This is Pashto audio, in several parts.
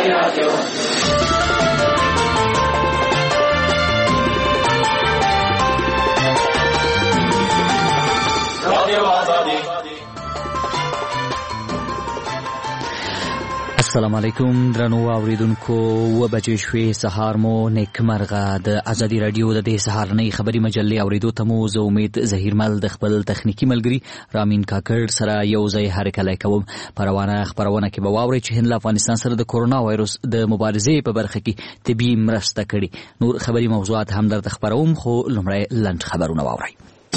رادیو السلام علیکم درنو اوریدونکو و بجې شوې سهار مو نیکمرغه د ازادي رادیو د دې سهارنۍ خبري مجلې اوریدو ته مو زه امید ظهیرمل د خپل تخنیکی ملګری رامین کاکړ سره یو ځای هرکلی کوم. په روانه خبرونه کې به واورئ چې هند له افغانستان سره د کورونا وایروس د مبارزې په برخه کې طبي مرسته کړې. نور خبري موضوعات هم درته خبروم، خو لومړی لنډ خبرونه واورئ.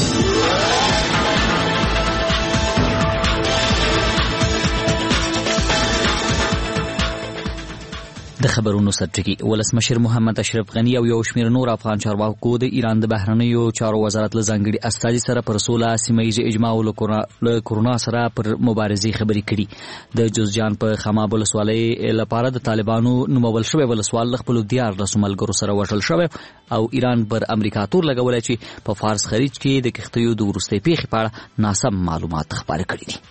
د خبرونو سرټکی ولسمشر محمد اشرف غنی او یو شمېر نور افغان چارواکو د ایران د بهرنیو چارو وزارت له ځانګړي استازي سره پر سوله سیمه ییزه اجماع له کورونا سره پر مبارزې خبرې کړي. د جوزجان په خماب ولسوالۍ لپاره د طالبانو نومول شوی ولسوال له خپلو 14 ملګرو سره وژل شوی او ایران پر امریکا تور لګولی چې په فارس خلیج کې د کښتیو د وروستۍ پیښې په اړه ناسم معلومات خپاره کړي دي.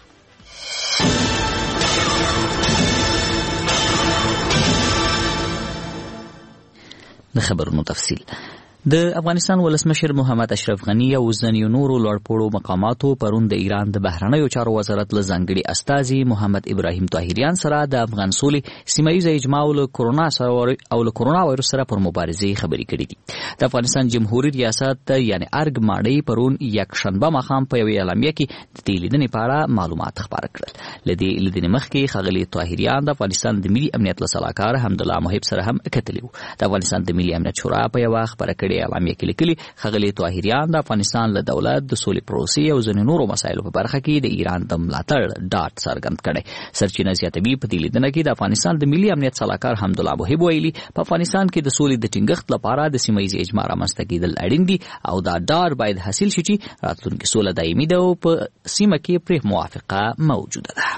د خبرونو تفصیل. د افغانستان ولسمشر محمد اشرف غنی او ځینو نورو لوړپوړو مقاماتو پرون د ایران د بهرنیو چارو وزارت له ځانګړي استازي محمد ابراهیم طاهریان سره د افغان سولې سیمه ییزه اجماع له کورونا وایروس سره پر مبارزې خبرې کړې دي. د افغانستان جمهوریت ریاست یعنی ارګ ماډی پرون یکشنبه ماښام په یوې اعلامیه کې د دې لیدنې په اړه معلومات خپاره کړل. له دې لیدنې مخکې ښاغلي طاهریان د افغانستان د ملي امنیت له سلاکار حمدالله محب سره هم کتلي وو. د افغانستان د ملي امنیت شورا په یوه خپره کړې اعلامیه کې لیکلي ښاغلي طاهریان د افغانستان له دولت د سولې پروسې او ځینو نورو مسایلو په برخه کې د ایران د ملاتړ ډاډ څرګند کړی. سرچینه زیاتوي په دې لیدنه کې د افغانستان د ملي امنیت سلاکار حمدالله محب ویلي په افغانستان کې د سولې د ټینګښت لپاره د سیمه ییزې اجماع رامنځته کېدل اړین دي او دا ډاډ باید حاصل شي چې راتلونکې سوله دایمي ده او په سیمه کې پرې موافقه موجوده ده.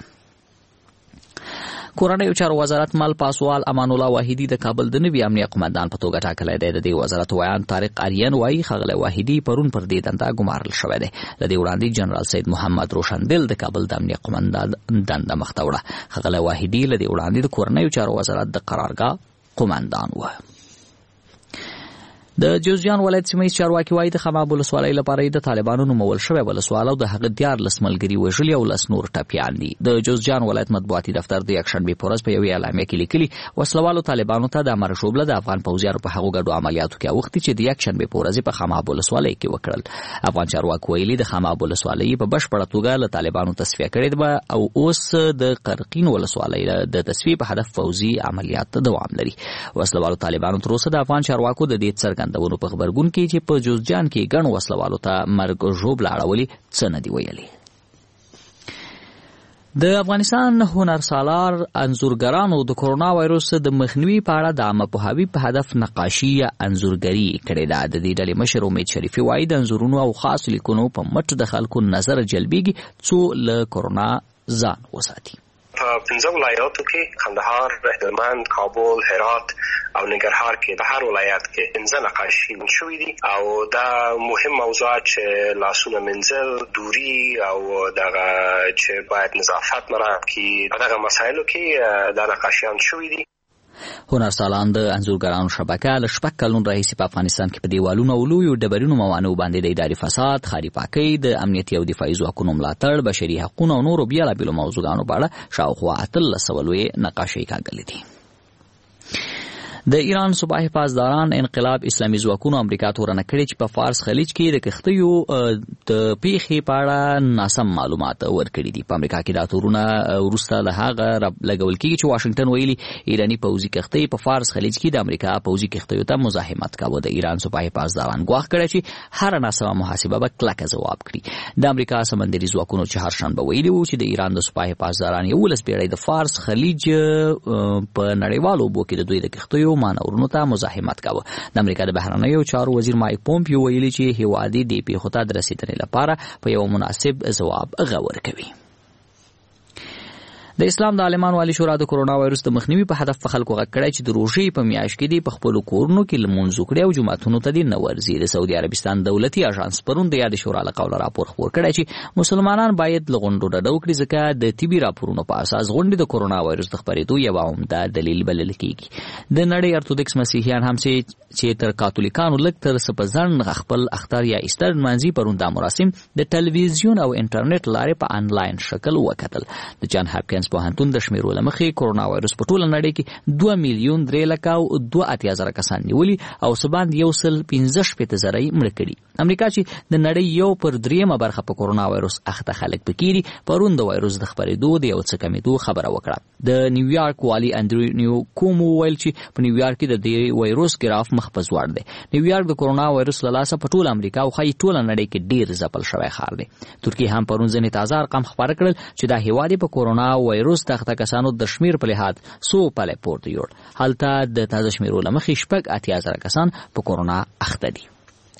کورنیو چارو وزارت مل پاسوال امان الله واحدی د کابل د نوي امنیه قومندان په توګه ټاکلی دی. د دې وزارت ویان طارق آریان وایي ښاغلی واحدی پرون پر دې دنده ګمارل شوی دی. له دې وړاندې جنرال سید محمد روشندل د کابل د امنیه قومندان دنده مخته وړه. ښاغلی واحدی له دې وړاندې د کورنیو چارو وزارت د قرارګاه قومندان و. د جوزجان ولایت سیمه ییز چارواکي وایي د خماب ولسوالۍ لپاره د طالبانو نومول شوی ولسوال او د هغه 14 ملګري وژلي او 10 نور ټپیان دي. د جوزجان ولایت مطبوعاتي دفتر د یکشنبې په ورځ په یوې اعلامیه کې لیکلي وسلوالو طالبانو ته د امر شوبله د افغان پوځیانو په هغو ګډو عملیاتو کې اوښتي چې د یکشنبې په ورځ په خماب ولسوالۍ کې وکړل. افغان چارواکو ویلي د خماب ولسوالۍ په بشپړه توګه له طالبانو تصفیه کړې ده او اوس د قرقین ولسوالۍ د تصفیې په هدف پوځي عملیات دوام لري. وسلوالو طالبانو تر اوسه د افغان چارواکو د دې څرګندونو په خبرګون کې چې په جوزجان کې ګڼ وسلوالو ته مرګ ژوبله اړولي څه نه دي ویلي. د افغانستان هنرسالار انځورګرانو د کورونا وایروس د مخنیوي په اړه د عامه پوهاوي په هدف نقاشي یا انځورګري کړې ده. د دې ډلې مشر امید شریفي وایي د انځورونو او خاص لیکنو په مټ د خلکو نظر جلبېږي څو له کورونا ځان وساتي. په 15 ولایاتو کې کندهار، هلمند، کابل، هرات او ننګرهار کې په هر ولایت کې 15 نقاشي شوې دي او دا مهم موضوعات چې لاسونه منځل، دوري او دغه چې باید نظافت مراعات کړي دغه مسایلو کې دا نقاشیان شوې دي. هنرسالان د انځورګرانو شبکه له 6 کلونو راهیسې په افغانستان کې په دیوالونو او لویو ډبرینو موانعو باندې د اداري فساد، ښاري پاکۍ، د امنیتي او دفاعي ځواکونو ملاتړ، بشري حقونو او نورو بېلابېلو موضوعګانو په اړه شاوخوا 1800 لویې نقاشۍ کاږلې دي. د ایران صوبه حفاظداران انقلاب اسلامي ځواکونو امریکا تورنه کړې چې په فارس خلیج کې د کښتیو د پیښې په اړه ناسم معلومات ورکړي دي. په امریکا کې دا تورونه وروسته له هغه لګول کېږي چې واشنګټن ویلي ایراني پوځي کښتۍ په فارس خلیج کې د امریکا پوځي کښتیو ته مزاحمت کاوه. د ایران صوبه حفاظداران ګواښ کړی چې هر ناسمه محاسبه به کلکه ځواب کړي. د امریکا سمندري ځواکونو چې هرشنبه ویلي وو چې د ایران د صوبه حفاظداران 11 پیړۍ د فارس خلیج په نړیوالو اوبو کې د دوی د کښتیو مانورونو ته مزاحمت کاوه. د امریکا د بهرنیو چارو وزیر مایک پومپیو ویلي چې هیواد دې پیښو ته د رسیدنې لپاره په یو مناسب ځواب غور کوي. د اسلام د عالمانو عالی شورا د کرونا وایرس د مخنیوي په هدف په خلکو غږ کړی چې د روژې په میاشت کې د خپل کورونو کې لمونځ وکړي او جمعتونو ته دې نه ورځي. د سعودي عربستان دولتي اژانس پرون د یاد شورا له قوله راپور خپور کړی چې مسلمانان باید له غونډو ډډه وکړي ځکه د طبي راپورونو په اساس غونډې د کرونا وایرس د خپرېدو یو عمده دلیل بلل کېږي. د نړۍ ارتودکس مسیحیان هم چې تر کاتولیکانو لږ تر څه په ځنډ خپل اختر یا ایسټر نمانځي پرون دا مراسم د ټلویزیون او انټرنیټ لارې په آنلاین شکل وکتل. د جان هاپکینز پوهنتون د شمیرو له مخې کرونا وایرس په ټوله نړۍ کې 2,3,02,000 کسان نیولي او سباند 1,15,000 مړه کړي. امریکا چې د نړۍ 1/3 برخه په کرونا وایرس اخته خلک پکېري پرون د وایرس د خپرېدو د یو څه کمیدو خبره وکړه. د نیویارک والي انډریو کومو ویل چې په نیویارک کې د دې وایرس ګراف مخ په ځوړ دی. نیویارک د کرونا وایرس له لاسه په ټوله امریکا او خای ټوله نړۍ کې ډیر ځپل شوی ښار دی. ترکیه هم پرون ځنې تازه ارقام خبر کړل چې د هیواد په کرونا وایرس د اخته کسانو د شمیر په لحاظ 100 پله پورته یوړ. هلته د تازه شمیرو له مخې 80,000 کسان په کرونا اخته دي.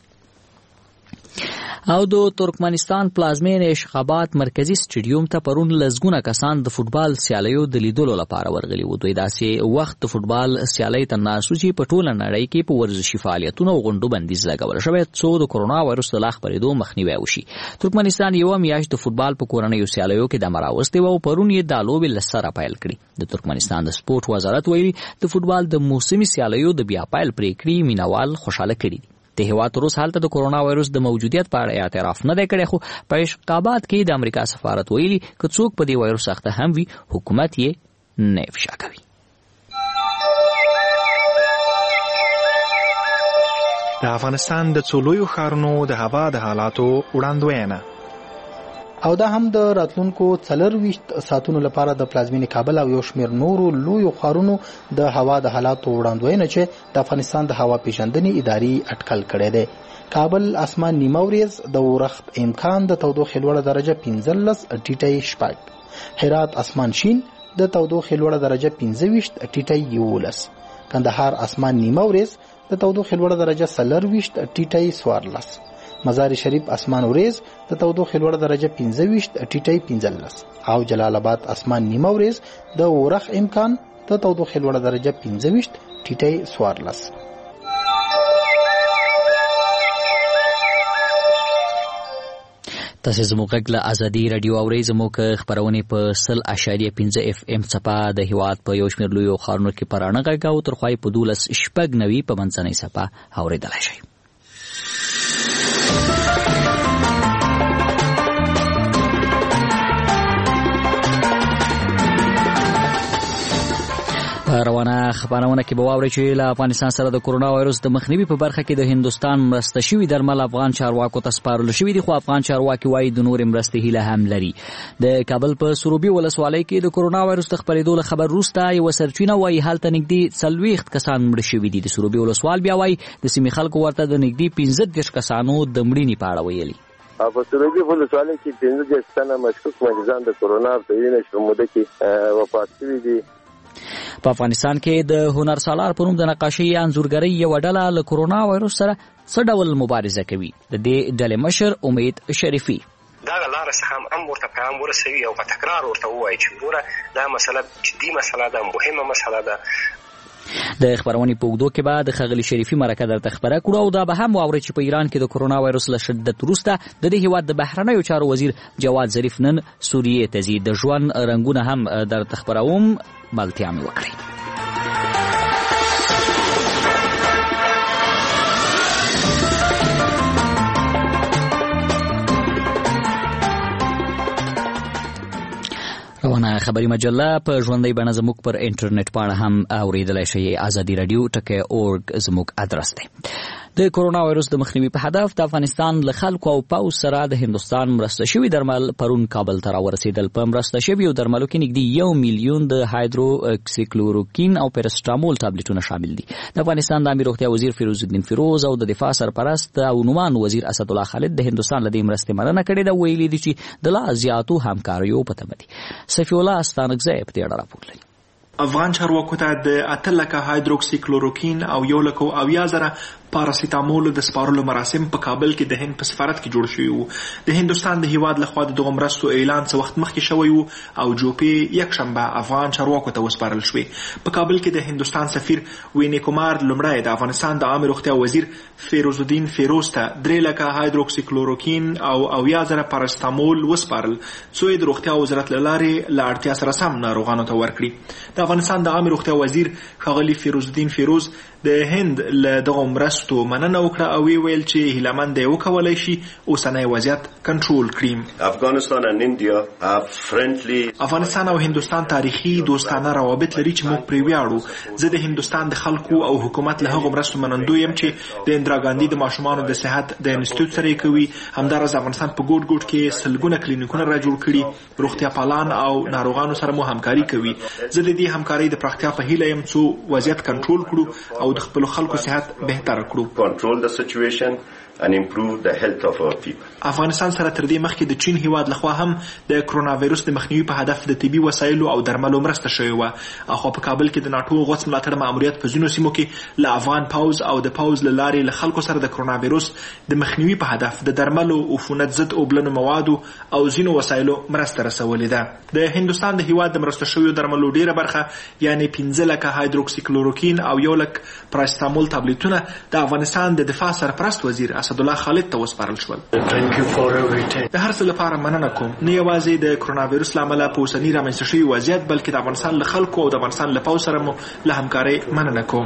او د ترکمنستان پلازمین اشخابات مرکزی سټیډیوم ته پرون لزګونه کسان د فوتبال سیالیو د لیدلو لپاره ورغلي وو. دوی داسې وخت د فوتبال سیالۍ ته ناسو چې په ټوله نړۍ کې په ورزشي فعالیتونو او غونډو بندیز لګول شوی څو د کرونا وایرس د خپرېدو مخنیوی وشي. ترکمنستان یو میاشت د فوتبال په کورنیو سیالیو کې د مراوستي او پرون یې د لوبې لسره پیل کړی. د ترکمنستان د سپورت وزارت ویلي د فوتبال د موسمي سیالیو د بیا پیل پریکړې مینوال خوشاله کړي. د هیواد روس حالت د کرونا وایرس د موجودیت په اړه اعتراف نه دی کړی، خو په اشخابات کې د امریکا سفارت ویلي که څوک په دې وایرس اخته هم وي حکومت یې نه افشا کوي. د افغانستان د څو لویو ښارونو د هوا د حالاتو وړاندوینه او دا هم د راتلونکو 24 ساعتونو لپاره د پلازمینې کابل او یو شمېر نورو لویو ښارونو د هوا د حالاتو وړاندوینه چې د افغانستان د هوا پیژندنې ادارې اټکل کړی دی. کابل اسمان نیمه ورځ د اورښت امکان د تودوخې لوړه درجه 15 ټیټی 4. هرات اسمان شین د تودوخې لوړه درجه 25 ټیټی 11. کندهار اسمان نیمه ورځ د تودوخې لوړه درجه 24 ټیټی 14. مزار شریف اسمان وریز د تودوخې لوړه درجه 25 ټیټی 15 او جلال آباد اسمان نیمه وریز د اورښت امکان د تودوخې لوړه درجه 15 ټیټی 14. تاسو زموږ غږ له ازادي رادیو اورئ. زموږ خپرونې په 100.5 FM څپه د هیواد په یو شمېر لویو ښارونو کې په رڼه غږ او تر خوای په 12.90 په منځنۍ څپه اورېدلی شئ. روانه خبرونه کې به واورئ چې له افغانستان سره د کرونا وایرس د مخنیوي په برخه کې د هندستان مرسته شوي درمل افغان چارواکو ته سپارل شوي دي، خو افغان چارواکي وایي د نورې مرستې هیله هم لري. د کابل په سروبي ولسوالۍ کې د کرونا وایرس د خپرېدو له خبر وروسته یوه سرچینه وایي هلته نږدې 40 کسان مړه شوي دي. د سروبي ولسوال بیا وایي د سیمې خلکو ورته د نږدې 15 کسانو د مړینې په اړه ویلي. په سروبي ولسوالۍ کې 15 تنه مشکوک مریضان د کرونا په وینې شموده کې وفات شوي دي. په افغانستان کې د هنر سالار په نوم د نقاشۍ انځورګرۍ یوه ډله له کرونا وایرس سره څه ډول مبارزه کوي؟ د دې ډلې مشر امید شریفي دغه لارې څخه هم ورته پیغام ورسوي او په تکرار ورته ووایي چې ګوره دا مسله جدي مسله ده، مهمه مسله ده. د خبرونې په اوږدو کې به د ښاغلي شریفي مرکه درته خبره کړو او دا به هم واورئ چې په ایران کې د کرونا وایرس له شدت وروسته د دې هیواد د بهرنیو چارو وزیر جواد ظریف نن سوریې ته ځي. د ژوند رنګونه هم درته خبروم، بلتیا مې وکړئ. روانه خبري مجله په ژوندۍ بڼه زموږ پر انټرنیټ پاڼه هم اورېدلی شئ. ازادي رادیو .org زموږ ادرس دی. د کرونا وایرس د مخنیوي په هدف د افغانستان له خلکو او پوځ سره د هندستان مرسته شوي درمل پرون کابل ته راورسېدل. په مرسته شویو درملو کې نږدې 1 میلیون د هایدروکسیکلوروکین او پیرسټامول ټابلیټونه شامل دي. د افغانستان د امیر روغتیا وزیر فیروز الدین فیروز او د دفاع سرپرست او نومان وزیر اسدالله خالد د هندستان له دې مرستې مننه کړې ده. ویلي دي چې د لا زیاتو همکاریو په تمه دي. سفی الله استانکزی په دې اړه راپور لري. افغان چارواکو ته د 8 لکه هایدروکسیکلوروکین او 1 لکه 70,000 پاراسیتامول د سپارلو مراسم په کابل کې د هند په سفارت کې جوړ شوي وو. د هندوستان د هیواد لخوا د دغو مرستو اعلان څه وخت مخکې شوی وو او جوپې یکشنبه افغان چارواکو ته وسپارل شوې. په کابل کې د هندوستان سفیر وینی کومار لومړی د افغانستان د عامه روغتیا وزیر فیروز الدین فیروز ته 3 لکه هایدروکسی کلوروکین او 90,000 پاراسیتامول وسپارل څو یې د روغتیا وزارت له لارې له اړتیا سره سم ناروغانو ته ورکړي. د افغانستان د عامه روغتیا وزیر ښاغلي فیروز الدین فیروز د هند له دغو مرستو مننه وکړه او ویل چې هیلهمند دی وکولی شي اوسنی وضعیت کنټرول کړي. افغانستان او هندوستان تاریخي دوستانه روابط لري چې موږ پرې ویاړو. زه د هندوستان د خلکو او حکومت له هغو مرستو منندوی یم چې د اندرا ګاندي د ماشومانو د صحت د انسټیټیوټ سره یې کوي. همداراز افغانستان په ګوټ ګوټ کې سلګونه کلینیکونه را جوړ کړي. روغتیا پالان او ناروغانو سره مو همکاري کوي. زه د دې همکارۍ د پراختیا په هیله یم څو وضعیت کنټرول کړو او د خپل خلکو صحت بهتر کړو. and improve the health of our people. افغانستان سره تر دې مخکې د چین هیواد لخوا هم د کرونا وایروس د مخنیوي په هدف د طبي وسایلو او درملو مرسته شوې وه. خو په کابل کې د ناټو غوڅ ملاتړ ماموریت په ځینو سیمو کې له افغان پوځ او د پوځ له لارې له خلکو سره د کرونا وایروس د مخنیوي په هدف د درملو عفونت ضد اوبلنو موادو او ځینو وسایلو مرسته رسولې ده. د هندوستان د هیواد د مرسته شویو درملو ډیره برخه یعنی 15 لکه هایدروکسی کلوروکین او 1 لک پاراسیتامول ټابلیټونه د افغانستان د دفاع سرپرست وزیر اسدالله خالد ته وسپارل شول. د هر څه لپاره مننه کوم، نه یوازې د کرونا وایروس له امله په اوسني رامنځته شوي وضعیت بلکې د افغانستان له خلکو او د افغانستان له پوځ سره مو له همکارۍ مننه کوم.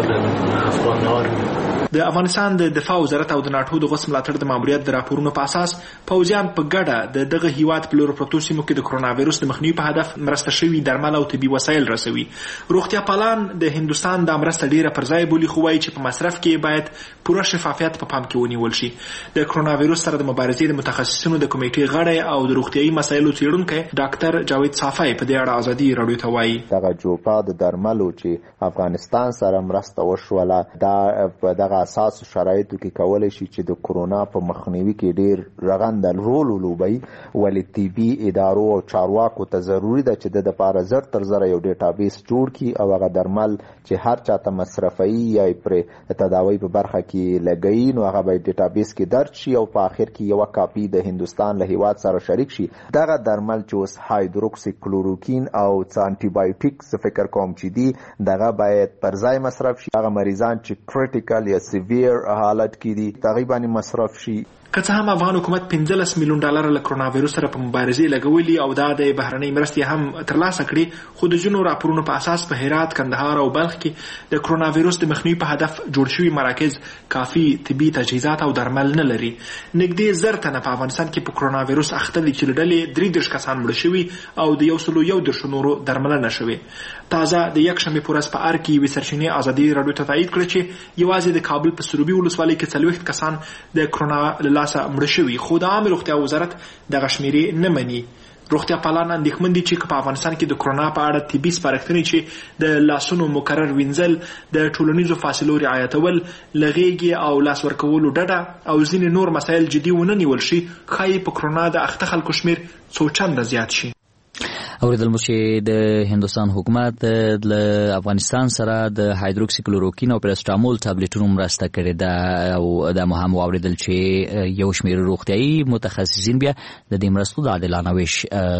د افغانستان د دفاع وزارت او د ناټو د غوڅ ملاتړ د ماموریت د راپورونو په اساس پوځیان په ګډه د دغه هیواد په لورو پرتو سیمو کې د کرونا وایروس د مخنیوي په هدف مرسته شوي درمل او طبي وسایل رسوي. روغتیا پالان د هندوستان د مرسته ډیره پر ځای بولي خو وایي چې په مصرف کې باید پوره شفافیت په پام کې ونیول شي. د کرونا وایروس سره د مبارزې د متخصصینو د کمیټې غړی او د روغتیايي مسایلو څیړونکی ډاکټر جاوید صافی په دې اړه ازادي راډیو ته وایي دغه جوپا د درملو چې افغانستان سره مرسته وشوله دا په دغه اساس شرایطو کې کولی شي چې د کرونا په مخنیوي کې ډیر رغنده رول ولوبوي. ولې طبي ادارو او چارواکو ته ضروري ده چې د لپاره زر تر زره یو ډیټابیس جوړ کړي او هغه درمل چې هر چاته مصرفوي یا پرې تداوی په برخه کې لګوي نو هغه به ډیټابیس کې درج شي او په آخر کې یو کاپي د هندوستان له هیواد سره شریک شي. دغه درمل چې اوس هایدروکسی کلوروکین او انټي بایوټیک فکر کوم چې دي دغه باید پر ځای مصرف شي. هغه مریضان چې کریټیکل یا سیویر حالت کې دي تقریبا مصرف شي. که څه هم افغان حکومت 15 میلیون ډالر له کرونا وایروس سره په مبارزې لګولي او دا د بهرنۍ مرستې هم ترلاسه کړي خو د ځینو راپورونو په اساس په هرات، کندهار او بلخ کې د کرونا وایروس د مخنیوي په هدف جوړ شوي مراکز کافي طبي تجهیزات او درمل نه لري. نږدې 1000 تنه په افغانستان کې په کرونا وایروس اخته دي چې له ډلې 33 کسان مړه شوي او د 101 نورو درملنه شوې. تازه د یکشنبې په ورځ په ار کې یوې سرچینې ازادي راډیو ته تایید کړه چې یوازې د کابل په سروبي ولسوالۍ کې 40 کسان د کرونا له لاسه مړه شوي خو د عامه روغتیا وزارت دغه شمیرې نه مني. روغتیا پالان اندېښمن دي چې په افغانستان کې د کرونا په اړه طبي سپارښتنې چې د لاسونو مکرر وینځل، د ټولنیزو فاصلو رعایتول، له غېږې او لاس ورکولو ډډه او ځینې نور مسایل جدي ونه نیول شي ښایي په کرونا د اخته خلکو شمیر څو چنده زیات شي. اوریدل مو چې د هندوستان حکومت له افغانستان سره د هایدروکسی کلوروکین او پاراسیتامول ټابلیټونو مرسته کړې ده او دا مهم واوریدل چې یو شمېر روغتیايي متخصصین بیا د دې مرستو د عادلانه ویش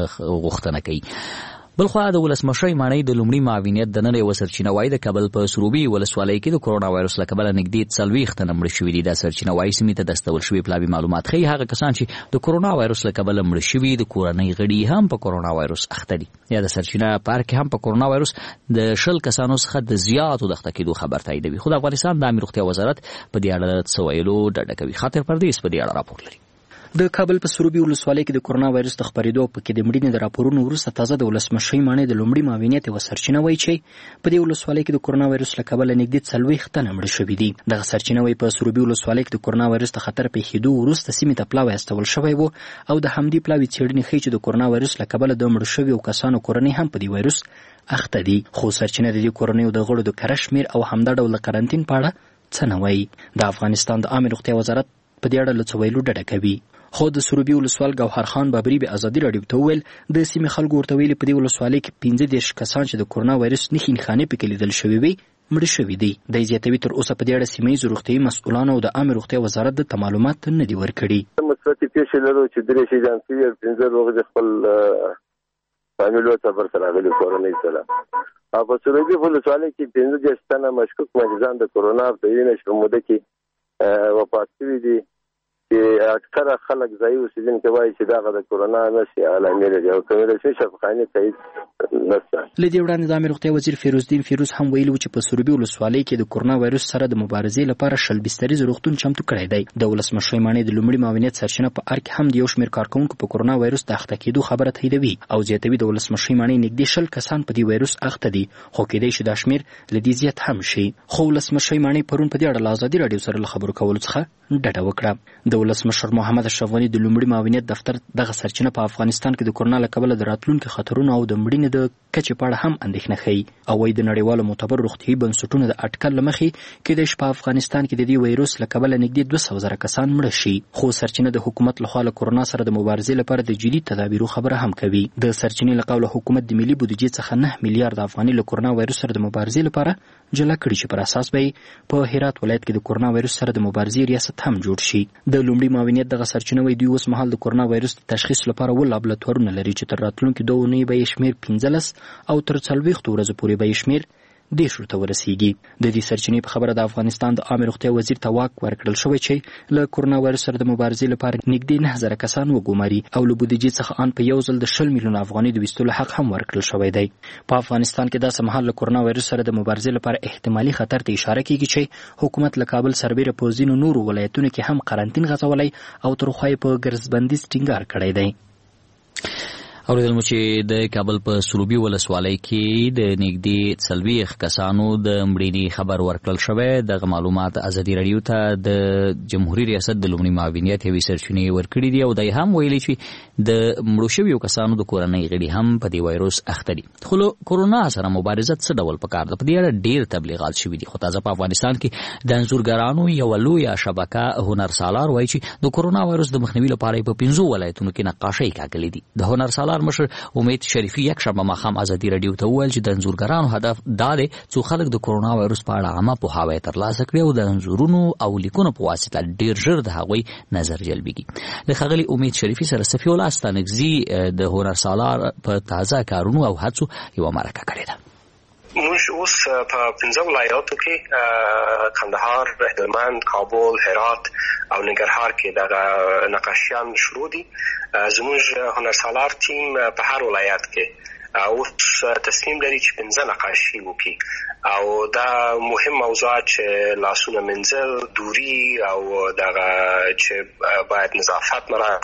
غوښتنه کوي. بلخوا د ولسمشر ماڼۍ د لومړي معاونیت د نن یوه سرچینه وایي د کابل په سروبي ولسوالۍ کې د کرونا وایروس له کبله نږدې 40 تنه مړه شوي دي. دا سرچینه وایي سیمې ته د استول شوي پلابي معلومات ښیي هغه کسان چې د کرونا وایروس له کبله مړه شوي د کورنۍ غړي هم په کرونا وایروس اخته دي. یا د سرچینه پارک کې هم په کرونا وایروس د 10 کسانو څخه د زیاتو د اخته کېدو خبر تاییدوي. خو د افغانستان د عامه روغتیا وزارت په دې اړه څه ویلو ډډه کوي. خاطر پردیس په دې اړه راپور لري. د کابل په سروبي ولسوالۍ کې د کرونا وایروس د خپرېدو په کې د مړینې د راپورونو وروسته تازه د ولسمشر ماڼۍ د لومړي معاونیت یوه سرچینه وایي چې په دې ولسوالۍ کې د کرونا وایروس له کبله نږدې 40 تنه مړه شوي دي. دغه سرچینه وایي په سروبي ولسوالۍ کې د کرونا وایروس د خطر پیښېدو وروسته سیمې ته پلاوی استول شوی و او د همدې پلاوي څېړنې ښیي چې د کرونا وایروس له کبله د مړه شویو کسانو کورنۍ هم په دې وایروس اخته دي. خو سرچینه د دې کورنیو د غړو د کره شمېر او همدا ډول د قرنطین په اړه څه نه وایي. د افغانستان د عامه روغتیا وزارت په دې اړه له څه ویلو ډډه کوي. خو د سروبي ولسوال ګوهر خان بابري به ازادي راډیو ته وویل د سیمې خلکو ورته ویلي په دې ولسوالۍ کې 15 کسان چې د کرونا وایروس نښې نښانې پکې لیدل شوي وي مړه شوي دي. د زیاتوي تر اوسه په دې اړه سیمه ییزو روغتیايي مسؤلانو او د عامه روغتیا وزارت د معلومات نه دي ورکړي. مثبت پیښې لرو چې درې شیان چې 15 روغ خپل فامیلو سفر سره غلي کورنۍ سره او په سروبي ولسوالۍ کې 15 تنه مشکوک مریضان د کرونا په وینې شموده کې وفات شوي دي چې اکثره خلک ځای اوسیدونکي وایي چې دا د کرونا نشي علامې لري او کومه شي شفاخانه تایید نشته. لدی وړاندې د عامه روغتیا وزیر فیروزدین فیروز هم ویلي چې په سروبي ولسوالۍ کې د کرونا وایرس سره د مبارزې لپاره شل بستریز روغتون چمتو کړی دی. د ولسمشر مانی د لومړي معاونیت سرچینه په ارګ هم د یو شمېر کارکونکو په کرونا وایرس د اخته کېدو خبره تاییدوي او زیاتوي د ولسمشر مانی نږدې 10 کسان په دې وایرس اخته دي خو کېدای شي دا شمېر لدی زیات هم شي. خو ولسمشر مانی پرون په دې اړه آزادي رادیو سره خبرو کولو څخه ډډه وکړه. د ولسمشر محمد اشرف غنی د لومړي معاونیت دفتر دغه سرچینه په افغانستان کې د کرونا له کبله د راتلونکو خطرونو او د مړینې د کچې په اړه هم اندېښنه ښیي او وايي د نړیوالو معتبر روغتیايي بنسټونو د اټکل له مخې کېدای شي په افغانستان کې د دې وایرس له کبله نږدې 200,000 کسان مړه شي. خو سرچینه د حکومت لخوا له کرونا سره د مبارزې لپاره د جدي تدابیرو خبره هم کوي. د سرچینې له قوله حکومت د ملي بودیجې څخه 9 میلیارډ افغانۍ له کرونا وایرس سره د مبارزې لپاره جلا کړي چې پر اساس به په هرات ولایت کې د کرونا وایرس سره د مبارزې ریاست هم جوړ شي. د لومړي معاونیت دغه سرچینه وایي دوی اوس مهال د کرونا وایرس د تشخیص لپاره ول لابراتوارونه لري چې تر راتلونکي 2 اونۍ به یې شمېر 15 او تر 40 ورځې پورې به یې شمېر 10 ته ورسیږي. د دې سرچینې په خبره د افغانستان د عامه روغتیا وزیر ته واک ورکړل شوی چې له کرونا وایرس سره د مبارزې لپاره نږدې 9,000 کسان وګماري او له بودیجې څخه ان په یو ځل د 10 میلیون افغانۍ د ویستلو حق هم ورکړل شوی دی. په افغانستان کې داسې مهال له کرونا وایرس سره د مبارزې لپاره احتمالي خطر ته اشاره کیږي چې حکومت له کابل سربېره په ځینو نورو ولایتونو کې هم قرنطین غځولی او تر خوا یې په ګرځبندیز ټینګار کړی دی. اوریدل مو چې د کابل په سروبي ولسوالۍ کې د نږدې 40 کسانو د مړینې خبر ورکړل شوی. دغه معلومات ازادي رادیو ته د جمهوریت ریاست د لومړي معاونیت یوې سرچینې ورکړي دي او دای هم ویلي چې د مړو شویو کسانو د کورنۍ غړي هم په دې وایرس اخته دي. خو کرونا سره مبارزه څه ډول پکار ده؟ په دې اړه ډیر تبلیغات شوي دي خو تازه په افغانستان کې د انځورګرانو یو لویه شبکه هنرسالار وایي چې د کرونا وایرس د مخنیوي لپاره په 15 ولایتونو کې نقاشۍ کاږلې دي. د هنرسالار مشر امید شریفي یک شنبه ماښام ازادي رادیو ته وویل چې د انځورګرانو هدف دا دی څو خلک د کرونا وایرس په اړه عامه پوهاوی ترلاسه کړي او د انځورونو او لیکونو په واسطه ډیر ژر د هغوی نظر جلبیږي. د ښاغلي امید شریفي سره صفي الله ستانکزي د هنرسالار په تازه کارونو او هڅو یوه مرکه کړې ده. موږ اوس په 15 ولایاتو کې کندهار، هلمند، کابل، هرات او ننګرهار کې دغه نقاشیان شروع دي. زموږ هنرسالار ټیم په هر ولایت کې اوس تصمیم لري چې 15 نقاشي وکړي او دا مهم موضوعات چې لاسونه منځل، دوري او دغه چې باید نظافت مراعات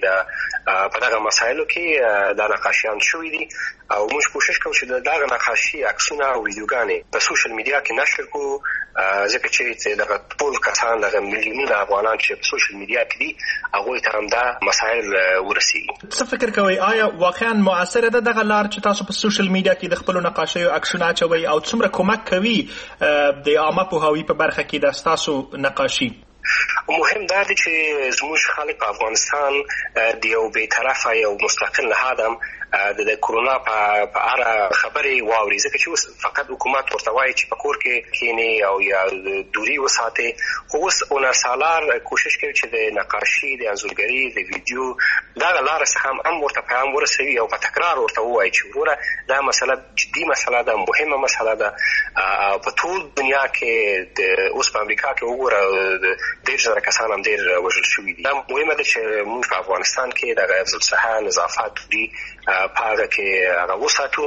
کړي په دغه مسایلو کې دا نقاشیان شوي دي او موږ کوشش کوو چې دغه نقاشي عکسونه او ویډیوګانې په سوشل میډیا کې نشر کړو ځکه چې دغه ټول کسان دغه میلیونونه افغانان چې په سوشل میډیا کې دي هغوی ته هم دا مسایل ورسیږي. څه فکر کوئ آیا واقعا مؤثره ده دغه لار چې تاسو په سوشل میډیا کې د خپلو نقاشیو عکسونه اچوئ او څومره کومک کوي د عامه پوهاوي په برخه کې د ستاسو نقاشي؟ مهم دا دی چې زموږ خلک په افغانستان د یو بی‌طرفه یو مستقل نهاد هم د کرونا په اړه خبرې واوري ځکه چې اوس فقط حکومت ورته وایي چې په کور کې کینی او یا دوری وساتي. خو اوس هنرسالار کوشش کوي چې د نقاشي، د انځورګري، د ویډیو دغه لاره څخه هم ورته پیغام ورسوي او په تکرار ورته ووایي چې وروره دا مسله جدي مسله ده، مهمه مسله ده. په ټول دنیا کې اوس په امریکا کې وګوره ډېر زره کسان هم ډېر وژل شوي دي. دا مهمه ده چې موږ په افغانستان کې د حفظ الصحه، نظافت دي په هغه کې هغه وساتو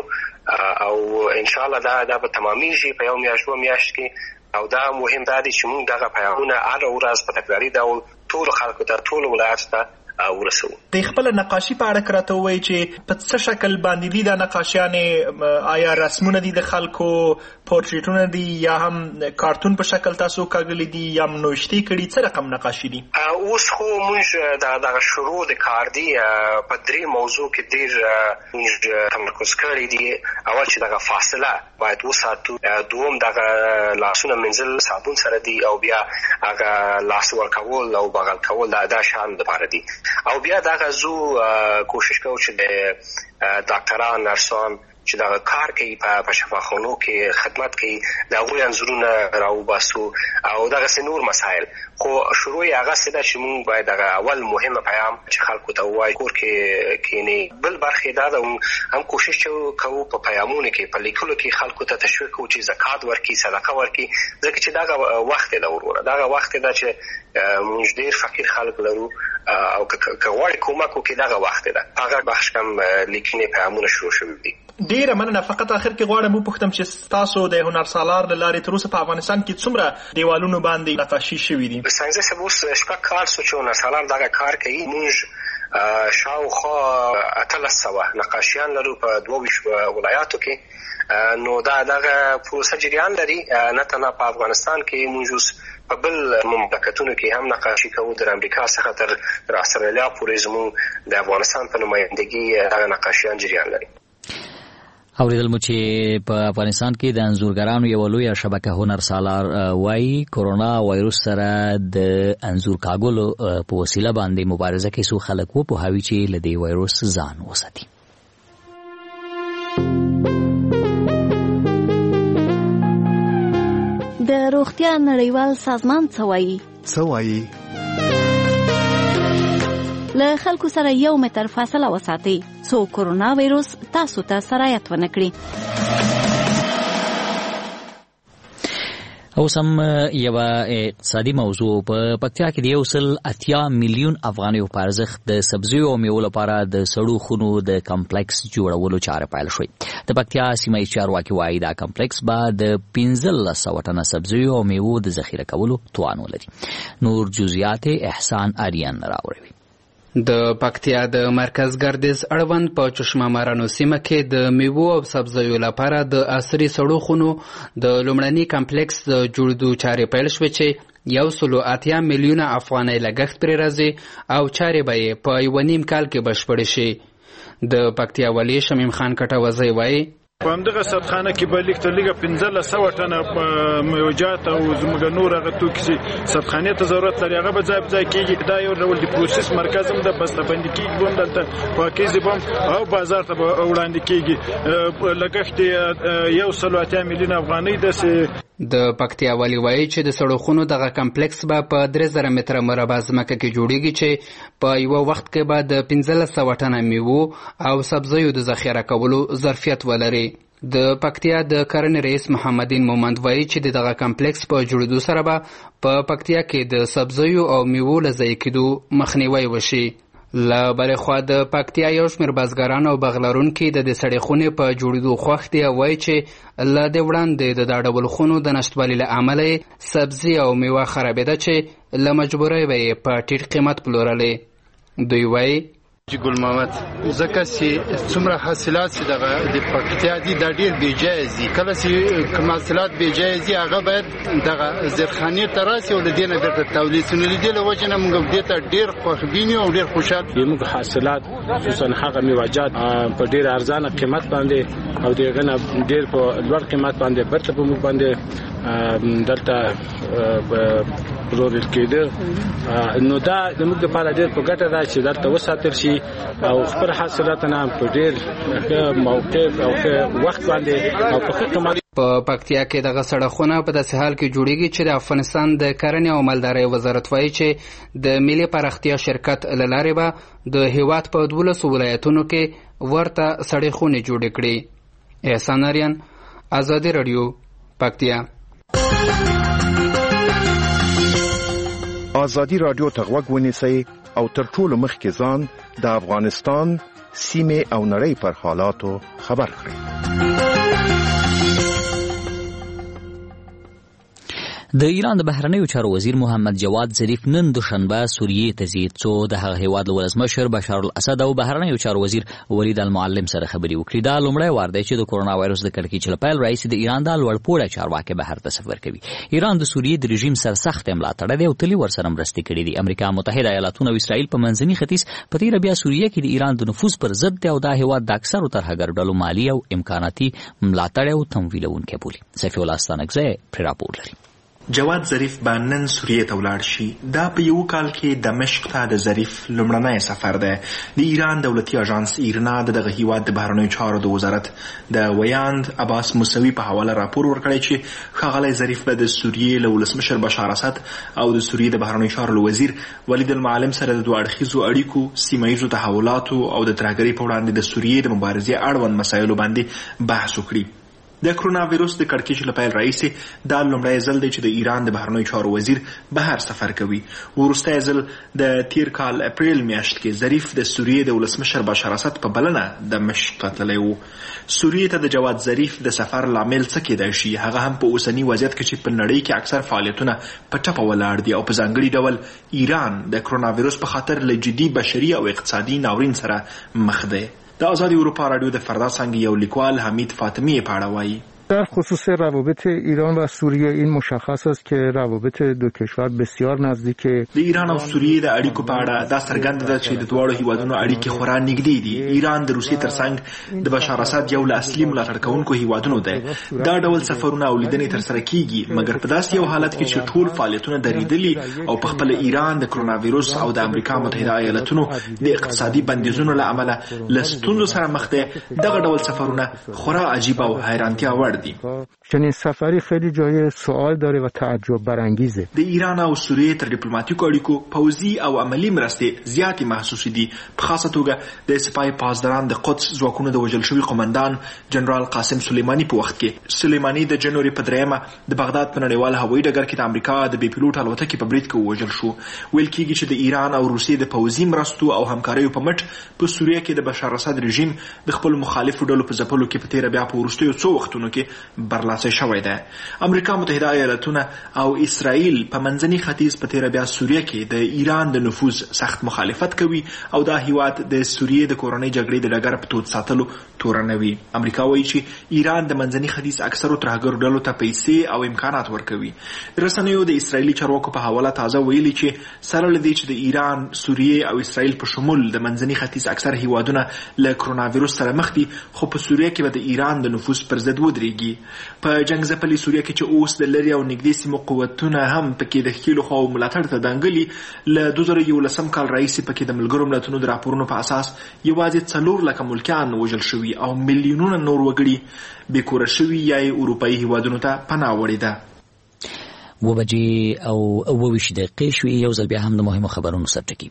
او انشاءالله دا به تمامیږي په یو میاشت 2 میاشت کې او دا مهم دا دی چې موږ دغه پیغامونه هره ورځ په تکراري ډول ټولو خلکو ته، ټولو ولایاتو ته ورسو. د خپل نقاشي په اړه راته وایي چې په څه شکل باندې دي د نقاشیانې؟ آیا رسمونه دي د خلکو، پورټریټونه دي یا هم کارتون په شکل تاسو کاږلي دي یا نوشتي کړي؟ څه رقم نقاشي دي؟ اوس خو موږ دغه شروع د کار دی په 3 موضوع کې ډېر موږ تمرکز کړی دي. اول چې دغه فاصله باید وساتو، دوم دغه لاسونه منځل صابون سره دي او بیا هغه لاس ورکول او بغل کول دا شان لپاره دي او بیا دغه زو کوشش کوو چې د ډاکټران، نرسان چې دا کار کوي په شفاخانو کې خدمت کوي دا غوي انزورونه راوباسو او دغه نور مسائل خو شروع هغه څه چې موږ باید دغه اول مهمه پیغام چې خلکو ته وایي کور کې کینی بل برخه دا هم کوشش کوو په پیغامونو کې په لیکلو کې خلکو ته تشویق کوو چې زکات ورکړي صدقه ورکړي ځکه چې دغه وخت دا وروره دغه وخت دا چې موږ ډیر فقیر خلک لرو او کواړي کومه کې دغه وخت دا هغه بخش کم لیکنې پیغامونه شروع شوي دي ډیره مننه. فقط اخر کې غواړم مو پوښتم چې تاسو د هنر سالار له لارې تر اوسه په افغانستان کې څومره دیوالونو باندې نقاشي شوي دي؟ څنګه چې اوس شپږ کال چې هنر سالار دغه کار کوي موږ شاوخوا 1300 نقاشیان لرو په 22 ولایاتو کې. نو دغه پروسه جریان لري نه تنها په افغانستان کې موږ په بل مملکتونو کې هم نقاشي کوو د امریکا څخه تر استرالیا پورې زموږ د افغانستان په نمایندګي دغه نقاشیان جریان لري. اوریدل مو چې په افغانستان کې د انځورګرانو یو لوی شبکه هنر سالار وايي کورونا وایروس سره د انځور کاغلو په وسیله باندې مبارزه کوي سو خلک وو په هاوی چې له دې وایروس ځان وساتي. د روغتیا نړیوال سازمان څه وایي؟ له خلکو سره 1 متر فاصله وساتئ څو کورونا وایروس تاسو ته سرایت ونه کړي. اوس هم یوه اقتصادي موضوع په پکتیا کې د 180 میلیون افغانیو په ارزښت د سبزیو او میوو لپاره د سړو خونو د کمپلیکس جوړولو چاره پیل شوې. د پکتیا سیمه چارواکي وایي دا کمپلیکس به د 1500 ټنه سبزیو او میوو د ذخیره کولو توان ولري. نور جزئیات احسان آریان راوړي. د پکتیا د مرکز ګردیز اړوند په چشمه مارانو سیمه کې د میوو او سبزیو لپاره د عصري سړو خونو د لومړني کمپلیکس د جوړېدو چارې پیل شوې چې 180 میلیونه افغانۍ لګښت پرې راځي او چارې به یې په 1.5 کال کې بشپړې شي. د پکتیا والي شمیم خان کټوزی وایي په همدغه سبخانه کې به لیک تر لیکه 1500 ټنه میوجات او زموږ نور هغه توکي چې سبخانې ته ضرورت لري هغه به ځای کېږي. دا یو ډول د پروسس مرکز هم د بسته‌بندي کېږي بم دلته پاکیزې بم او بازار ته وړاندې کېږي. لګښت 180 میلیون افغانۍ ده. د پکتیا والی وایي چې د سړکونو دغه کمپلیکس به په 3000 متره مربع ځمکه کې جوړیږي چې په یو وخت کې به د 1500 ټنه میوو او سبزیو د ذخیره کولو ظرفیت ولري. د پکتیا د کرنې رئیس محمدین مومند وایي چې دغه کمپلیکس په جوړېدو سره به په پکتیا کې د سبزیو او میوو له ضایع کېدو مخنیوی وشي. له بلې خوا د پکتیا یو شمېر بزګران او باغلرونکي د دې سړې خونې په جوړېدو خوښ دي او وایي چې له دې وړاندې د دا ډول خونو د نشتوالي له امله سبزي او میوه خرابېده چې له مجبورۍ به یې په ټیټ قیمت پلورلې. دوی وایي ګل محمد ځکه چې څومره حاصلات چې دغه د پکتیا دي دا ډېر بېجایز دي. کله چې کوم حاصلات بېجایز دي هغه باید دغه زیرخانې ته راسي او له دې نه بېرته تولید شي. نو له دې له وجې نه موږ دې ته ډېر خوشبین یو او ډېر خوشحال یو. موږ حاصلات خصوصا هغه میوجات په ډېر ارزانه قیمت باندې او دغه نه ډېر په لوړ قیمت باندې برته په موږ باندې دلته پلورل کېده. نو دا زموږ لپاره ډېر په ګټه ده چې دلته وساتل شي او خپل حاصلات نه په ډېر موقع او وخت باندې او په قیمت. په پکتیا کې دغه سړکونه په داسې حال کې جوړیږي چې د افغانستان د کرنې او مالدارۍ وزارت وایي چې د ملي پراختیا شرکت له لارې به د هیواد په 12 ولایتونو کې ورته سړې خونې جوړې کړي. احسان آریان، ازادي رادیو، پکتیا. ازادي رادیو ته غوږ ونیسئ او تر ټولو مخکې ځان د افغانستان سیمې او نړۍ پر حالاتو خبر کړئ. د ایران د بهرنیو چارو وزیر محمد جواد ظریف نن دوشنبه سوریې ته ځي څو د هغه هیواد له ولسمشر بشار الاسد او بهرنیو چارو وزیر ولید المعلم سره خبرې وکړي. دا لومړی وار دی چې د کورونا وایروس د کړکېچ له پیل راهیسې د ایران د لوړپوړي چارواکي بهر ته سفر کوي. ایران د سوریې د رژیم سره سخت ملاتړ دی او تلي ورسره مرستې کړې دي. امریکا متحده ایالاتونه او اسرائیل په منځني ختیځ په تیره بیا سوریې کې د ایران د نفوذ پر ضد دی او دا هیواد د اکثرو ترهګر ډلو مالی او امکاناتي ملاتړ او تمویلونکی بولي. سفیع الله ستانکزی پر راپور لري. جواد ظریف به نن سوریې ته ولاړ شي. دا په یو کال کې دمشق ته د ظریف لومړنی سفر دی. د ایران دولتي اژانس ایرنا دغه هیواد د بهرنیو چارو د وزارت د ویاند عباس موسوي په حواله راپور ورکړی چې ښاغلی ظریف به د سوریې له ولسمشر بشار اسد او د سوریې د بهرنیو چارو وزیر ولید المعلم سره د دوه اړخیزو اړیکو، سیمه ییزو تحولاتو او د ترهګرۍ په وړاندې د سوریې د مبارزې اړوند مسایلو باندې بحث وکړي. د کرونا ویروس د کړکېچ له پیل راهیسې دا لومړی ځل دی چې د ایران د بهرنیو چارو وزیر بهر سفر کوي. وروستی ځل د تیر کال اپریل میاشت کې ظریف د سوریې د ولسمشر بشار اسد په بلنه دمشق ته تللی و. سوریې ته د جواد ظریف د سفر لامل څه کیدای شي؟ هغه هم په اوسني وضعیت کې چې په نړۍ کې اکثر فعالیتونه په ټپه ولاړ دي او په ځانګړي ډول ایران د کرونا ویروس په خاطر له جدي بشري او اقتصادي ناورین سره مخ دی. د آزادی اروپا رادیو د فردا څانګې یو لیکوال حمید فاطمی په اړه وایي: در خصوص روابط ایران و سوریه این مشخص است که روابط دو کشور بسیار نزدیکه. د ایران او سوریې د اړیکو په اړه دا څرګنده ده چې د دواړو هیوادونو اړیکې خورا نږدې دي. ایران د روسیې ترڅنګ د بشار اسد یو له اصلي ملاتړ کوونکو هیوادونو دی. دا ډول سفرونه او لیدنې ترسره کیږي، مګر په داسې یو حالت کې چې ټول فعالیتونه درېدلي او په خپل ایران د کرونا ویروس او د امریکا متحده ایالاتونو د اقتصادي بندیزونو له امله له ستونزو سره مخ دی. دغه ډول سفرونه خورا عجیب او حیرانتیا وړ دي. چنین سفری خیلی جای سوال داره و تعجب برانگیزه. د ایران او سوریې تر ډیپلوماټیکو اړیکو پوځي او عملی مرستې زیاتې محسوسې دي، په خاصه توګه د سپای پاسداران د قدس ځواکونو د وژل شوي قومندان جنرال قاسم سلیماني په وخت کې. سلیماني د جنوري په 3 د بغداد په نړیوال هوایي ډګر کې د امریکا د بي پیلوټ الوتکې په برید کې ووژل شو. ویل کېږي چې د ایران او روسیې د پوځي مرستو او همکاریو په مټ په سوریه کې د بشار اسد رژیم د خپل مخالفو ډلو په ځپلو کې په تیره بیا په وروستیو څو وختونو کې برلاسه شوی دی. امریکا متحده ایالاتونه او اسرائیل په منځني ختیځ په تیره بیا سوریه کې د ایران د نفوذ سخت مخالفت کوي او دا هیواد د سوریې د کورنۍ جګړې د ډګر په تود ساتلو تورنوي. امریکا وایي چې ایران د منځني ختیځ اکثرو ترهګرو ډلو ته پیسې او امکانات ورکوي. رسنیو د اسرائیلي چارواکو په حواله تازه ویلي چې سره له دې چې د ایران، سوریې او اسرائیل په شمول د منځني ختیځ اکثر هیوادونه له کرونا ویروس سره مخ دي، خو په سوریه کې به د ایران د نفوذ پر ضد ودرېږي. په جنگ ځپلې سوریه کې چې اوس د لرې او نږدې سیمو قوتونه هم پکې د ښکېلو خواو ملاتړ ته دنګلي، له 2011 کال راهیسې پکې د ملګرو ملتونو د راپورونو په اساس یوازې 4 لکه ملکیان وژل شوي او میلیونونه نور وګړي بېکوره شوي یا یې اروپایي هیوادونو ته پناه وړې ده. 7:20 او 20 دقیقې شوې. یو ځل بیا هم د مهمو خبرونو سرټکی.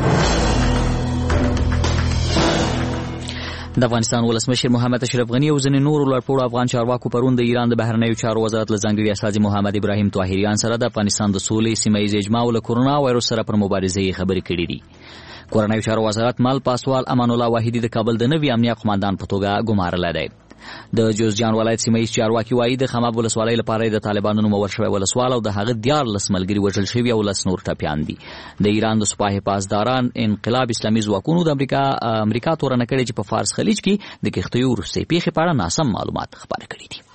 د افغانستان ولسمشر محمد اشرف غنی او ځینې نورو لوړپوړو افغان چارواکو پرون د ایران د بهرنیو چارو وزارت له ځانګړي استازي محمد ابراهیم طاهریان سره د افغانستان د سولې، سیمه ییز اجماع او له کرونا وایروس سره پر مبارزې خبرې کړې دي. کورنیو چارو وزارت مل پاسوال امان الله واحدي د کابل د نوي امنیه قوماندان په توګه ګمارلی دی. د جوزجان ولایت سیمه ییز چارواکي وایي د خماب ولسوالۍ لپاره د طالبانو نومول شوی ولسوال او د هغه 14 ملګري وژل شوي او 10 نور ټپیان دي. د ایران د سپاه پاسداران انقلاب اسلامي ځواکونو د امریکا تورنه کړې چې په فارس خلیج کې د کښتیو وروستۍ پیښې په اړه ناسم معلومات خپاره کړي دي.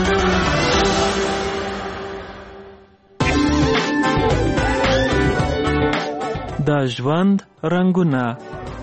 د ژوند رنګونه.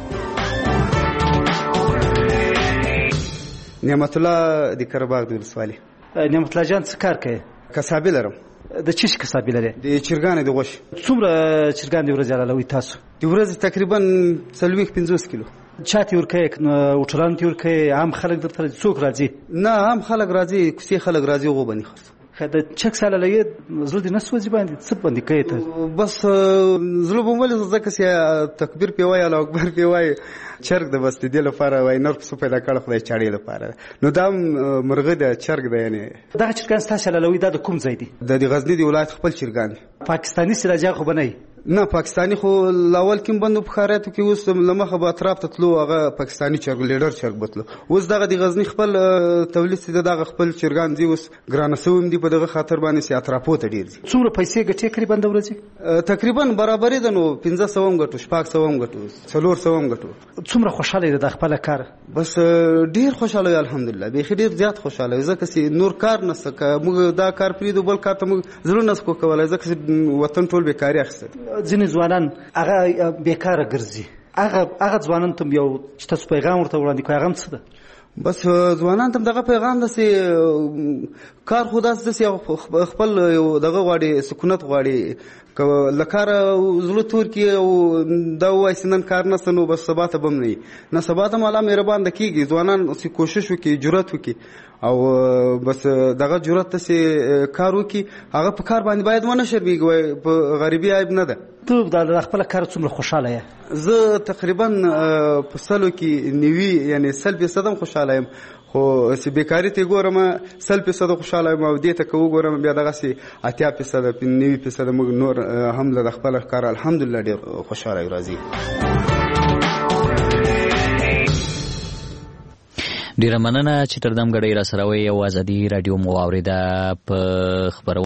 نعمت الله د کرباغ د ولسوالۍ. نعمت الله جان څه کار کوي؟ کسابي لرم. د چی کسابي لري؟ د چرګانې د غوښې. څومره چرګان د ورځې حلالوي تاسو؟ د ورځې تقریبا 40-50 کیلو. چاته ورکوي؟ هوټلانو ته ورکوي؟ عام خلک درته څوک راځي؟ نه، عام خلک راځي، کوڅې خلک راځي، هغو باندې خرڅ. د چک ساله لګي زړه دې نه سوځي باندې څه باندې کوي ته؟ بس زړه به ولې ځکه چې تکبیر پې وایي، الله اکبر پې وایي، چرګ د بس د دې لپاره وایي، نر پسه پیدا کړه خدای چاړې لپاره. نو دا مرغه د چرګ دی. یعنې دغه چرګان ستاسو حلالوي دا د کوم ځای دي؟ د غزني د ولایت خپل چرګان دي. پاکستاني سراجان خو به نه؟ نه، پاکستاني خو لاول کې بندو په خاریاتو کې اوس لمخه به اطراف ته تلو، هغه پاکستاني چرګ لیډر چرګ بتلو. اوس دغه د غزني خپل تولید سي، دغه خپل چرګان دي اوس ګرانه سوم دي په دغه خاطر باندې سي اطرافو ته ډیر دي. څومره پیسې ګټي تقریبا د ورځې؟ تقریبا برابرې ده، نو 500 هم ګټو، 600 هم ګټو، 400 هم ګټو. څومره خوشاله دي د خپل کار؟ بس ډیر خوشاله یم الحمدلله، به ډیر زیات خوشاله یم ځکه چې نور کار نسته، موږ دا کار پریدو بل کار ته موږ زړه نسکو کولای ځکه چې وطن ټول بیکاری اخیسته. ځینې ځوانان هغه بیکاره ګرځي، هغه ځوانان ته یو چې تاسو پیغام ورته وړاندې کوئ، هغه څه ده؟ بس ځوانان ته دغه پیغام داسې کار خو داسې خپل دغه غواړي سکونت غواړي له کاره زړه تور کړي او دا ووایي چې نن کار نشته نو بس سبا ته به هم نه وي نه سبا ته هم الله مهربان د کېږي ځوانان کوشش وکړي جرأت وکړي او بس دغه جرأت داسې کار وکړي هغه په کار باندې باید ونه شرمېږي په غریبي عیب نه ده. ته د خپل کار څومره خوشاله یې؟ زه تقریبا په 100 کې 90 یعنی 100% هم خوشاله یم خو چې بیکاري ته ګورم 100% خوشاله یم او دې ته که وګورم بیا دغسې 80% 90% موږ نور هم له خپل کار الحمدلله ډېر خوشاله یو راځي. ډیره مننه چې تر دم غړي را سره وي او ازادي رادیو مو اوریده په خبرو